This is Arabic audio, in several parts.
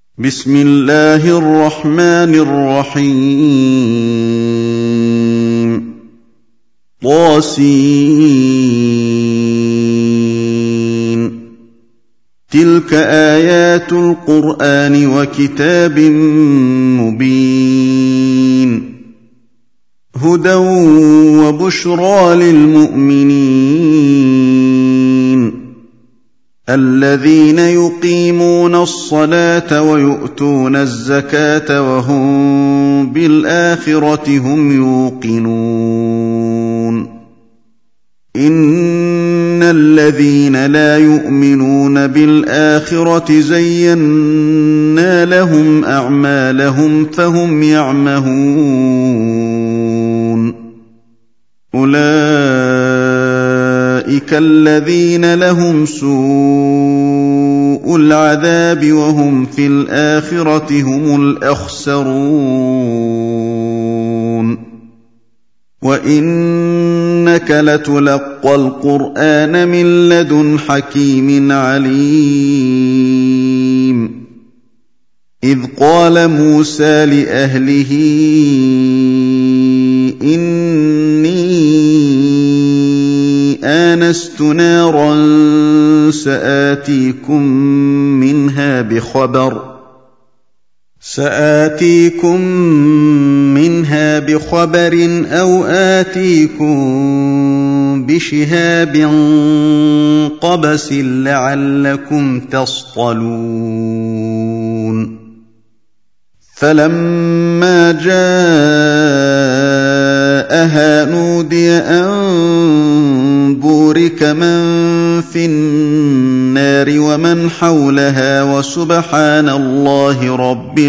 بسم الله الرحمن الرحيم طاسين تلك آيات القرآن وكتاب مبين هدى وبشرى للمؤمنين الذين يقيمون الصلاة ويؤتون الزكاة وهم بالآخرة هم يوقنون إن الذين لا يؤمنون بالآخرة زينا لهم أعمالهم فهم يعمهون أولئك الذين لهم سوء العذاب وهم في الآخرة هم الأخسرون وإنك لتلقى القرآن من لدن حكيم عليم إذ قال موسى لأهله إني آنست نارا سآتيكم منها بخبر أو آتيكم بشهاب قبس لعلكم تصطلون فلما جاءها نودي أن بورك من في النار ومن حولها وسبحان الله رب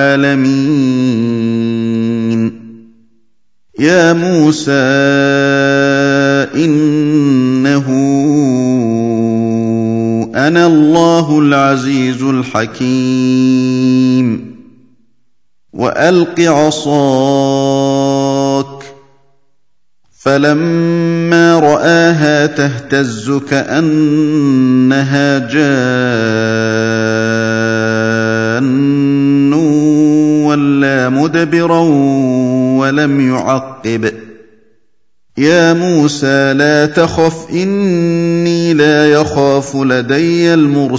العالمين يا موسى إنه أنا الله العزيز الحكيم وألق عصاك فلما رآها تهتز كأنها جان ولا مدبرا ولم يعقب يا موسى لا تخف إني لا يخاف لدي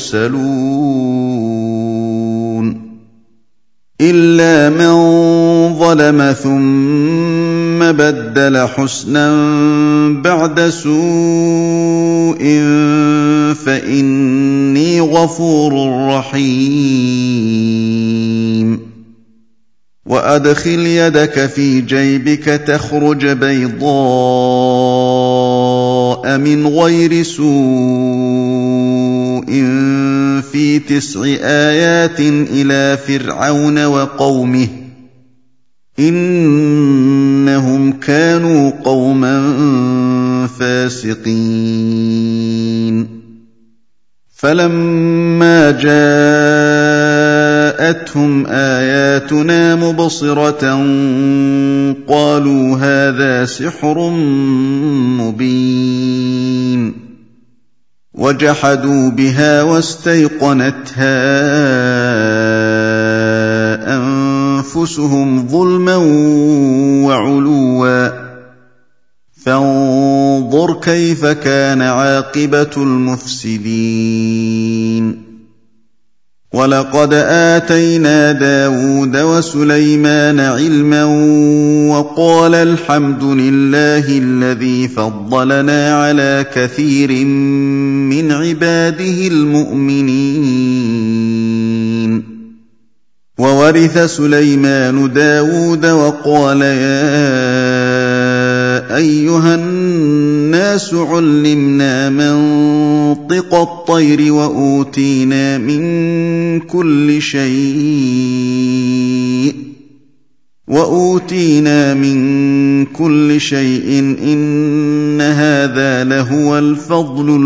المرسلون إلا من ظلم ثم بدل حسنا بعد سوء فإني غفور رحيم وأدخل يدك في جيبك تخرج بيضاء من غير سوء في 9 آيات إلى فرعون وقومه إنهم كانوا قوما فاسقين فلما جاءتهم آياتنا مبصرة قالوا هذا سحر مبين وجحدوا بها واستيقنتها أنفسهم ظلما وعلوا فانظر كيف كان عاقبة المفسدين ولقد آتينا داود وسليمان علما وقال الحمد لله الذي فضلنا على كثير من عباده المؤمنين وورث سليمان داود وقال يا أيها الناس علمنا منطق الطير وأوتينا من كل شيء إن هذا لهو الفضل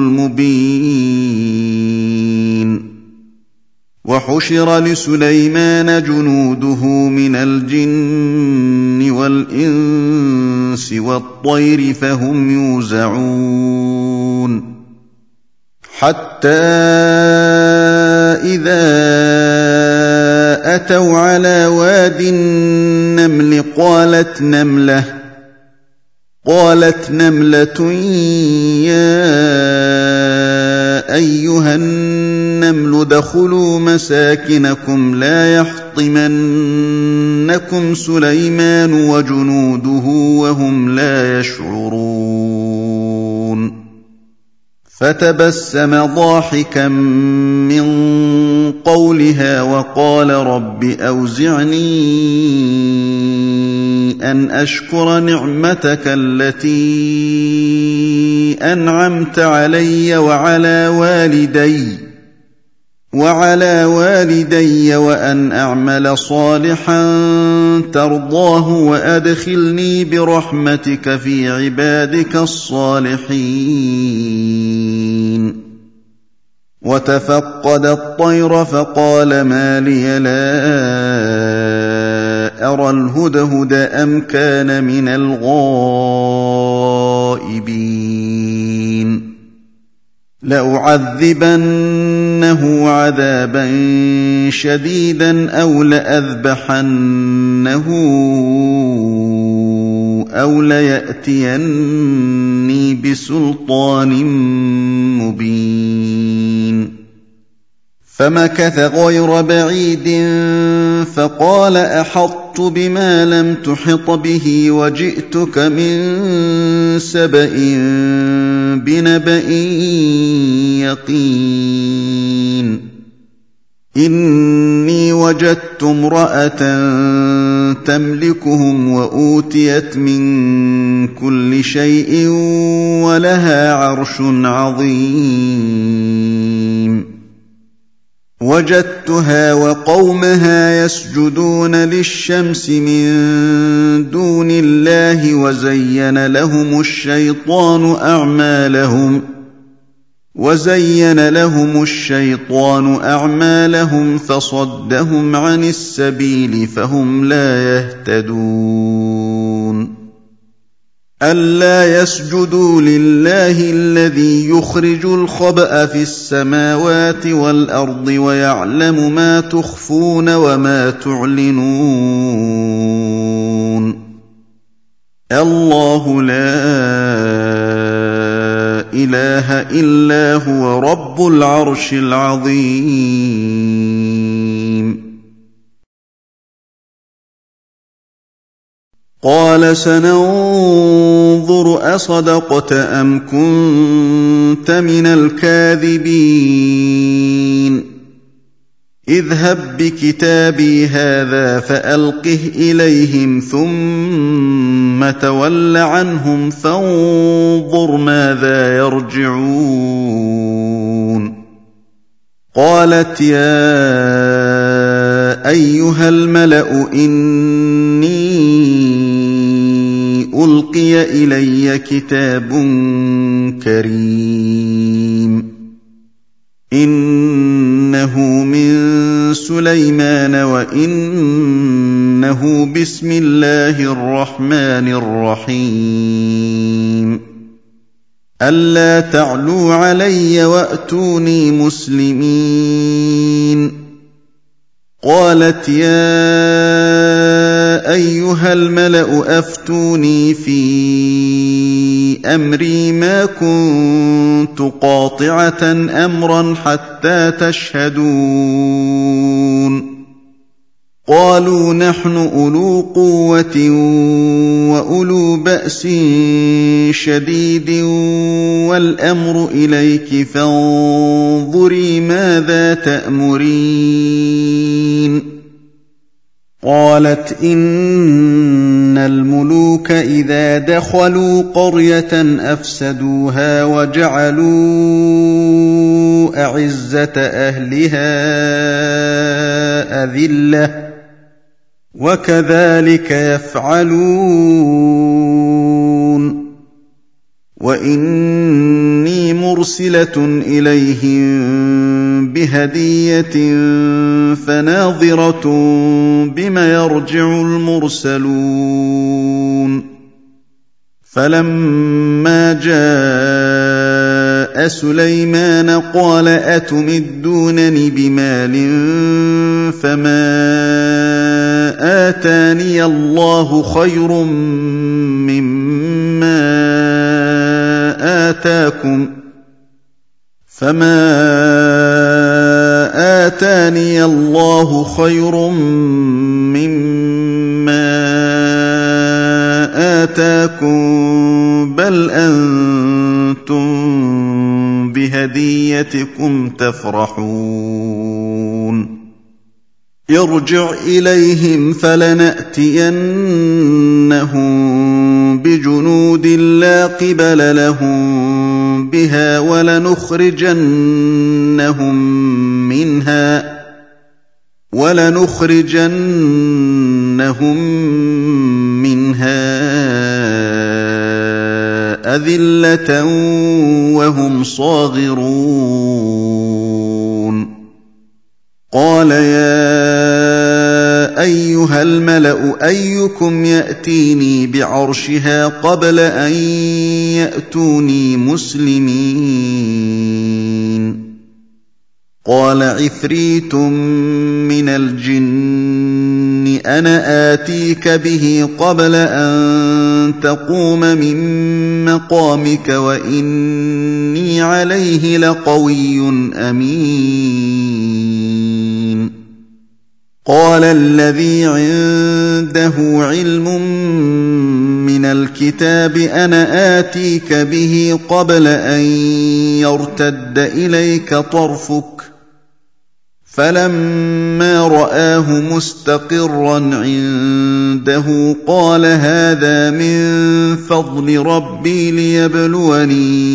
المبين وحشر لسليمان جنوده من الجن والإنس والطير فهم يوزعون حتى إذا أتوا على واد النمل قالت نملة يا أيها النمل ادخلوا مساكنكم لا يحطمنكم سليمان وجنوده وهم لا يشعرون فتبسم ضاحكا من قولها وقال رب أوزعني أن أشكر نعمتك التي أنعمت علي وعلى والدي وأن أعمل صالحا ترضاه وأدخلني برحمتك في عبادك الصالحين وتفقد الطير فقال ما لي لا أرى الهدهد أم كان من الغائبين لأعذبنه عذابا شديدا أو لأذبحنه أو ليأتيني بسلطان مبين فمكث غير بعيد فقال أحطت بما لم تحط به وجئتك من سبأ بنبأ يقين إني وجدت امرأة تملكهم وأوتيت من كل شيء ولها عرش عظيم وجدتها وقومها يسجدون للشمس من دون الله وزين لهم الشيطان أعمالهم فصدهم عن السبيل فهم لا يهتدون ألا يسجدوا لله الذي يخرج الخبأ في السماوات والأرض ويعلم ما تخفون وما تعلنون الله لا إله إلا هو رب العرش العظيم قال سننظر أصدقت أم كنت من الكاذبين اذهب بكتابي هذا فألقه إليهم ثم تول عنهم فانظر ماذا يرجعون قالت يا أيها الملأ إني ألقي إلي كتاب كريم إنه من سليمان وإنه بسم الله الرحمن الرحيم ألا تعلوا علي وأتوني مسلمين قالت يا أيها الملأ أفتوني في أمري ما كنت قاطعة أمرا حتى تشهدون قالوا نحن أولو قوة وأولو بأس شديد والأمر إليك فانظري ماذا تأمرين قالت إن الملوك إذا دخلوا قرية أفسدوها وجعلوا أعزة أهلها أذلة وكذلك يفعلون وإني مرسلة إليهم بهدية فناظرة بما يرجع المرسلون فلما جاء ملأ سليمان قال أتمدونني بمال فما آتاني الله خير مما آتاكم بل أنتم بهديتكم تفرحون ارجع إليهم فلنأتينهم بجنود لا قبل لهم بها ولنخرجنهم منها أذلة وهم صاغرون قال يا أيها الملأ أيكم يأتيني بعرشها قبل أن يأتوني مسلمين قال عفريت من الجن أنا آتيك به قبل أن تقوم من مقامك وإني عليه لقوي أمين قال الذي عنده علم من الكتاب أنا آتيك به قبل أن يرتد إليك طرفك فلما رآه مستقرا عنده قال هذا من فضل ربي ليبلوني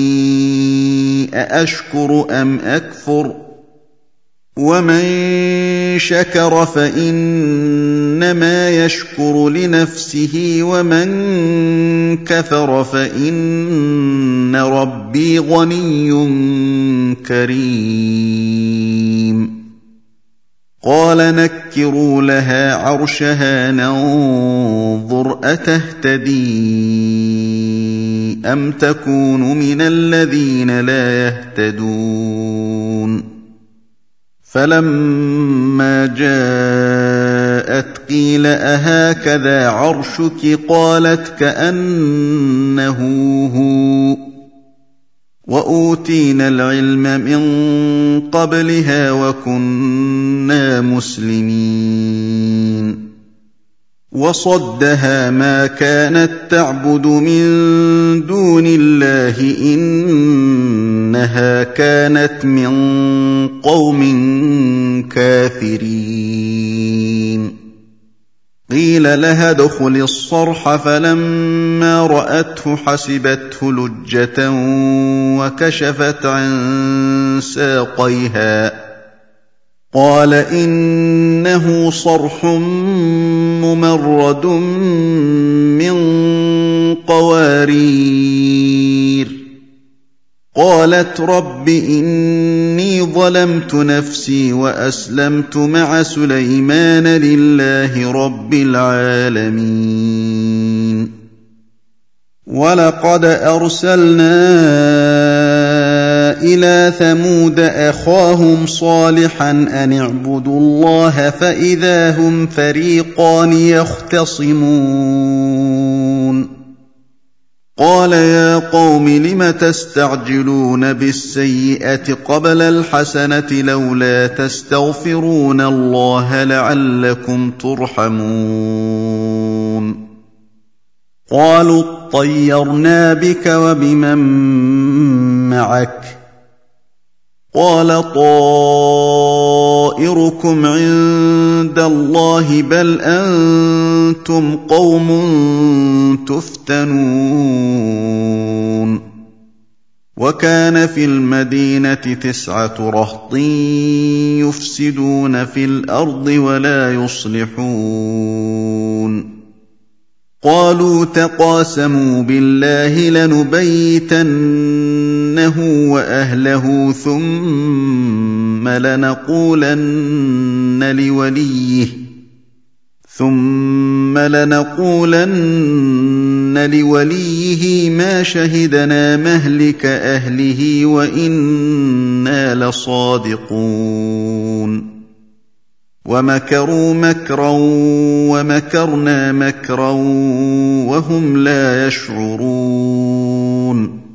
أأشكر أم أكفر ومن شكر فإنما يشكر لنفسه ومن كفر فإن ربي غني كريم قال نكروا لها عرشها ننظر أتهتدي أم تكون من الذين لا يهتدون فلما جاءت قيل أهكذا عرشك قالت كأنه هو وأوتينا العلم من قبلها وكنا مسلمين وصدها ما كانت تعبد من دون الله إنها كانت من قوم كافرين قيل لها ادخل الصرح فلما رأته حسبته لجة وكشفت عن ساقيها قال إنه صرح ممرد من قوارير قالت رب إني ظلمت نفسي وأسلمت مع سليمان لله رب العالمين ولقد أرسلنا إلى ثمود أخاهم صالحا أن اعبدوا الله فإذا هم فريقان يختصمون قال يا قوم لم تستعجلون بالسيئة قبل الحسنة لولا تستغفرون الله لعلكم ترحمون قالوا اطيرنا بك وبمن معك قال طائركم عند الله بل أنتم قوم تفتنون وكان في المدينة 9 رهط يفسدون في الأرض ولا يصلحون قالوا تقاسموا بالله لنبيتنه وأهله ثم لنقولن لوليه ثم لنقولن لوليه ما شهدنا مهلك أهله وإنا لصادقون ومكروا مكرا ومكرنا مكرا وهم لا يشعرون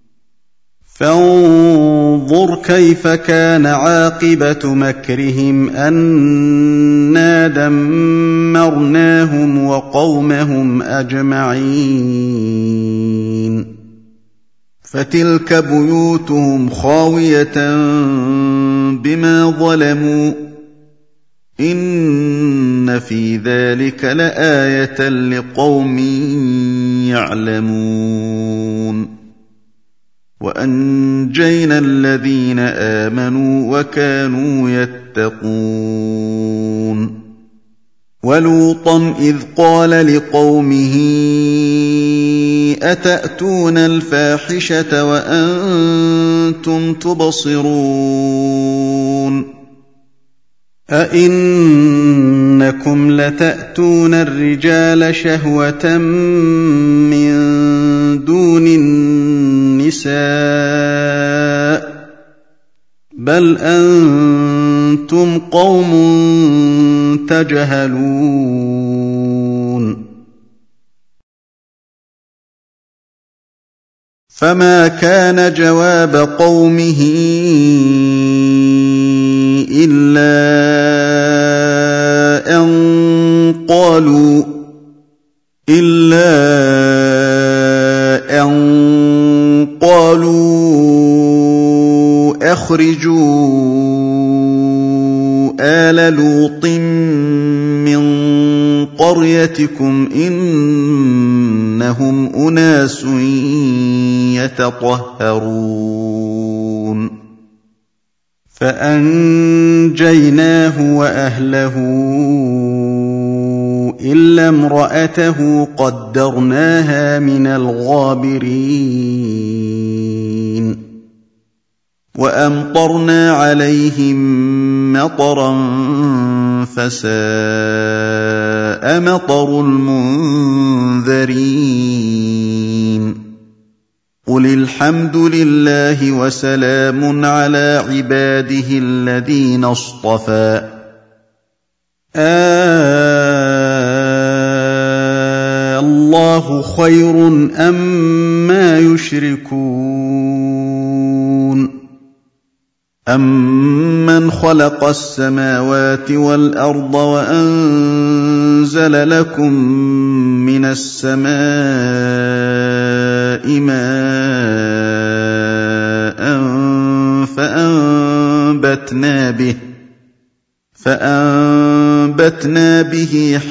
فانظر كيف كان عاقبة مكرهم أنا دمرناهم وقومهم أجمعين فتلك بيوتهم خاوية بما ظلموا إن في ذلك لآية لقوم يعلمون وأنجينا الذين آمنوا وكانوا يتقون ولوطا إذ قال لقومه أتأتون الفاحشة وأنتم تبصرون أئنكم لتأتون الرجال شهوة من دون النساء بل أنتم قوم تجهلون فما كان جواب قومه إلا أن قالوا أخرجوا آل لوط من قريتكم إنهم أناس يتطهرون فأنجيناه وأهله إلا امرأته قدرناها من الغابرين وأمطرنا عليهم مطرا فساء مطر المنذرين قل الحمد لله وسلام على عباده الذين اصطفى الله خير أما يشركون أمن خلق السماوات والأرض وأنزل لكم من السماء ماء فأنبتنا به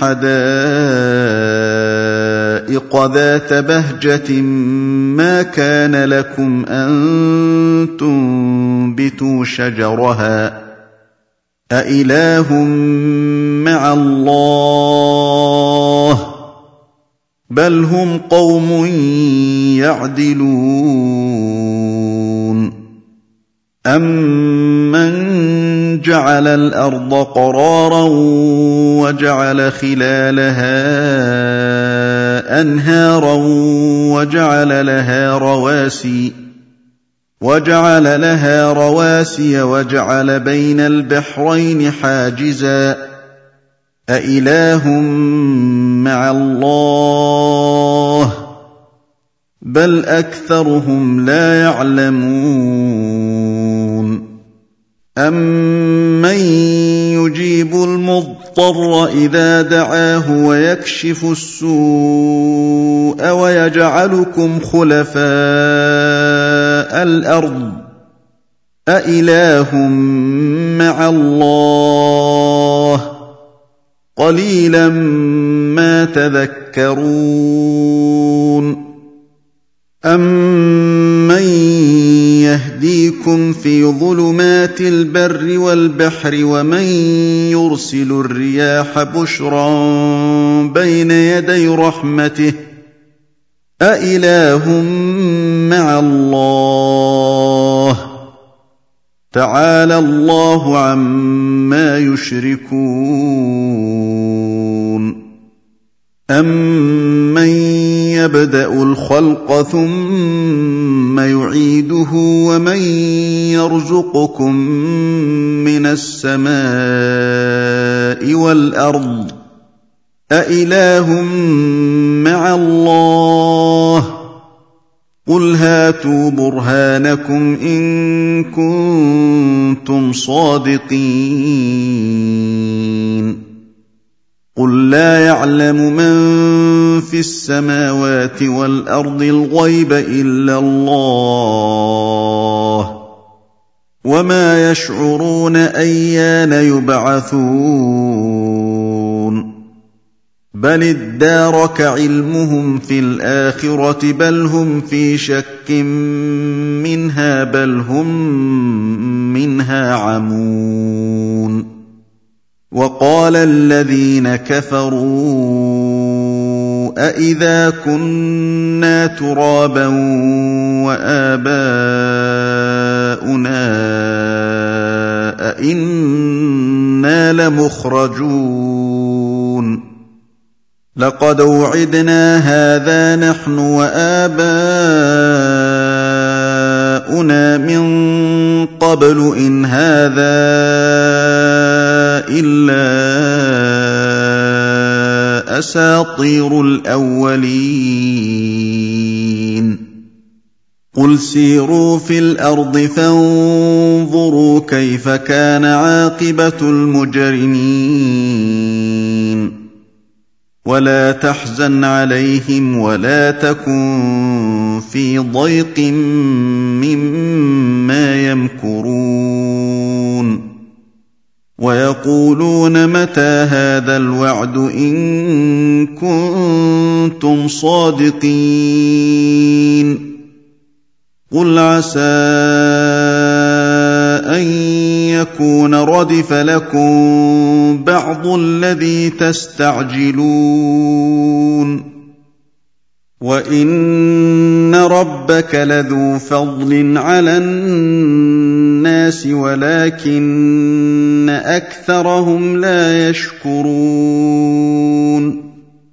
حدائق ذات بهجة ما كان لكم أن تنبتوا شجرها أإله مع الله بل هم قوم يعدلون أمن جعل الأرض قرارا وجعل خلالها أنهارا وجعل لها رواسي وجعل بين البحرين حاجزا أإله مع الله بل أكثرهم لا يعلمون أمن يجيب المضطر إذا دعاه ويكشف السوء ويجعلكم خلفاء الأرض أإله مع الله قليلا ما تذكرون أمن يهديكم في ظلمات البر والبحر ومن يرسل الرياح بشرا بين يدي رحمته أإله مع الله تعالى الله عما يشركون أَمَّن يَبْدَأُ الْخَلْقَ ثُمَّ يُعِيدُهُ وَمَن يَرْزُقُكُم مِّنَ السَّمَاءِ وَالْأَرْضِ أَإِلَٰهٌ مَّعَ اللَّهِ ۚ قُلْ هَاتُوا بُرْهَانَكُمْ إِن كُنتُمْ صَادِقِينَ قُل لَّا يَعْلَمُ مَن فِي السَّمَاوَاتِ وَالْأَرْضِ الْغَيْبَ إِلَّا اللَّهُ وَمَا يَشْعُرُونَ أَيَّانَ يُبْعَثُونَ بَلِ ادَّارَكَ عِلْمُهُمْ فِي الْآخِرَةِ بَلْ هُمْ فِي شَكٍّ مِّنْهَا بَلْ هُم مِّنْهَا عَمُونَ وَقَالَ الَّذِينَ كَفَرُوا أَإِذَا كُنَّا تُرَابًا وَآبَاؤُنَا أَإِنَّا لَمُخْرَجُونَ لَقَدْ وُعِدْنَا هَٰذَا نَحْنُ وَآبَاؤُنَا مِن قَبْلُ إِنْ هَٰذَا إِلَّا أَسَاطِيرُ الْأَوَّلِينَ قُلْ سِيرُوا فِي الْأَرْضِ فَانظُرُوا كَيْفَ كَانَ عَاقِبَةُ الْمُجْرِمِينَ وَلَا تَحْزَنْ عَلَيْهِمْ وَلَا تَكُن فِي ضَيْقٍ مِّمَّا يَمْكُرُونَ وَيَقُولُونَ مَتَىٰ هَٰذَا الْوَعْدُ إِن كُنتُمْ صَادِقِينَ قُلْ عَسَىٰ أَن يَكُونَ رَدِفَ لَكُم بَعْضُ الَّذِي تَسْتَعْجِلُونَ وَإِنَّ رَبَّكَ لَذُو فَضْلٍ عَلَى النَّاسِ وَلَٰكِنَّ أَكْثَرَهُمْ لَا يَشْكُرُونَ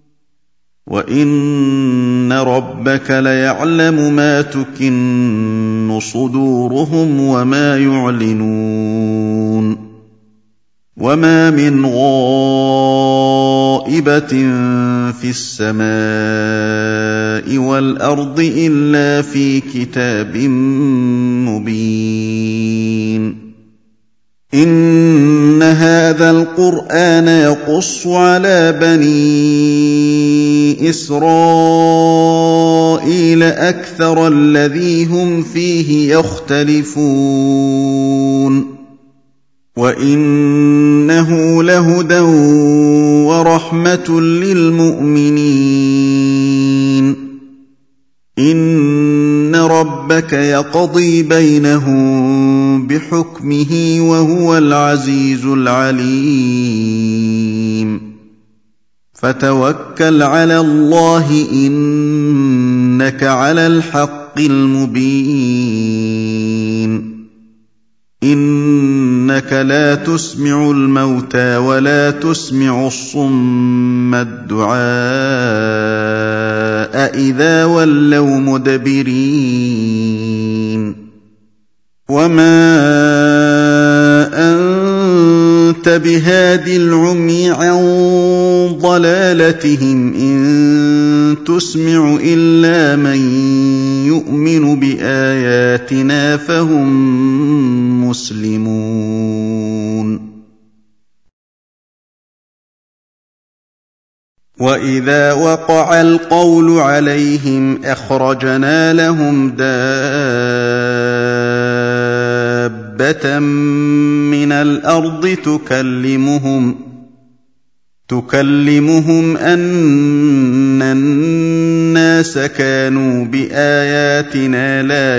وَإِنَّ رَبَّكَ لَيَعْلَمُ مَا تُكِنُّ صُدُورُهُمْ وَمَا يُعْلِنُونَ وَمَا مِنْ غَائِبَةٍ فِي السَّمَاءِ وَالْأَرْضِ إِلَّا فِي كِتَابٍ مُّبِينٍ إِنَّ هَٰذَا الْقُرْآنَ يَقُصُّ عَلَىٰ بَنِي إِسْرَائِيلَ أَكْثَرَ الَّذِي هُمْ فِيهِ يَخْتَلِفُونَ وَإِنَّهُ لَهُدًى وَرَحْمَةٌ لِّلْمُؤْمِنِينَ إِنَّ رَبَّكَ يَقْضِي بَيْنَهُم بِحُكْمِهِ وَهُوَ الْعَزِيزُ الْعَلِيمُ فَتَوَكَّلْ عَلَى اللَّهِ إِنَّكَ عَلَى الْحَقِّ الْمُبِينِ إِنَّكَ لَا تُسْمِعُ الْمَوْتَىٰ وَلَا تُسْمِعُ الصُّمَّ الدُّعَاءَ إِذَا وَلَّوْا مُدْبِرِينَ وَمَا أَنتَ بِهَادِ الْعُمْيِ عَن ضَلَالَتِهِمْ إِن تُسْمِعُ إِلَّا مَن يُؤْمِنُ بِآيَاتِنَا فَهُم مُّسْلِمُونَ وَإِذَا وَقَعَ الْقَوْلُ عَلَيْهِمْ أَخْرَجْنَا لَهُمْ دَابَّةً مِّنَ الْأَرْضِ تُكَلِّمُهُمْ أَنَّ النَّاسَ كَانُوا بِآيَاتِنَا لَا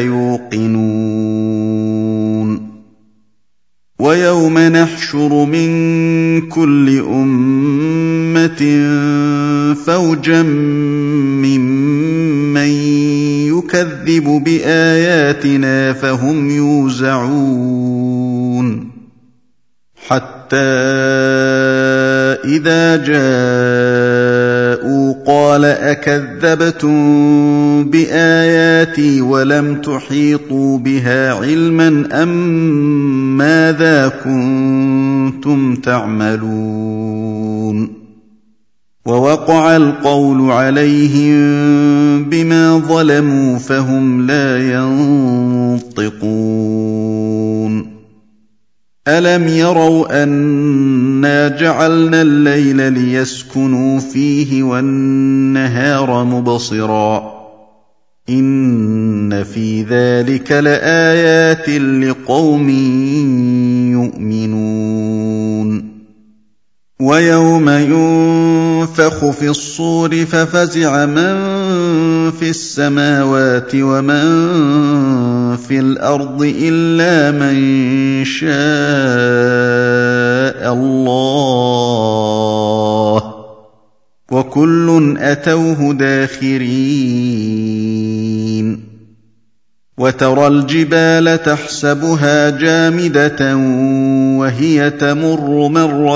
يُوقِنُونَ وَيَوْمَ نَحْشُرُ مِن كُلِّ أُمَّةٍ فَوْجًا مِّمَّن يُكَذِّبُ بِآيَاتِنَا فَهُمْ يُوزَعُونَ حَتَّىٰ إِذَا جَاءُوا قال أكذبتم بآياتي ولم تحيطوا بها علما أم ماذا كنتم تعملون ووقع القول عليهم بما ظلموا فهم لا ينطقون ألم يروا أنا جعلنا الليل ليسكنوا فيه والنهار مبصرا إن في ذلك لآيات لقوم يؤمنون ويوم ينفخ في الصور ففزع من في السماوات ومن في الأرض إلا من شاء الله وكل أتوه داخرين وترى الجبال تحسبها جامدة وهي تمر مر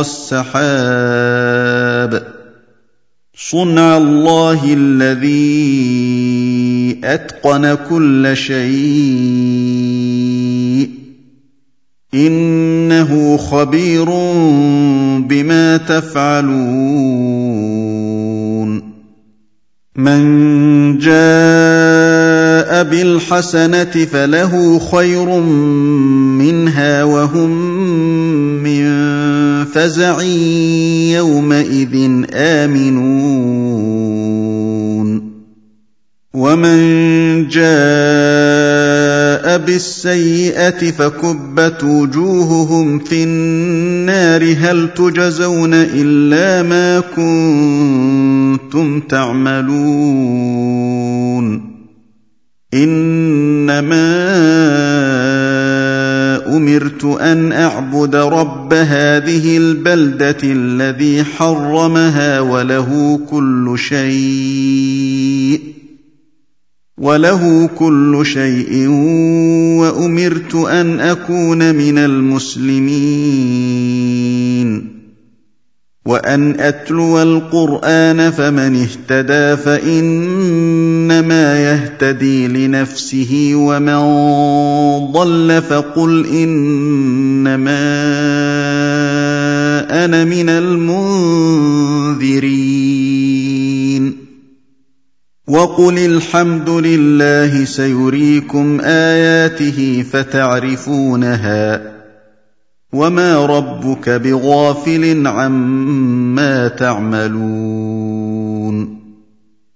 السحاب صنع الله الذي أتقن كل شيء إنه خبير بما تفعلون من جاء بالحسنة فله خير منها وهم من فزع يومئذ آمنون ومن جاء بالسيئة فكبت وجوههم في النار هل تجزون إلا ما كنتم تعملون إنما أمرت أن أعبد رب هذه البلدة الذي حرمها وله كل شيء وأمرت أن أكون من المسلمين وأن أتلو القرآن فمن اهتدى فإنما يهتدي لنفسه ومن ضل فقل إنما أنا من المنذرين وقل الحمد لله سيريكم آياته فتعرفونها وما ربك بغافل عما تعملون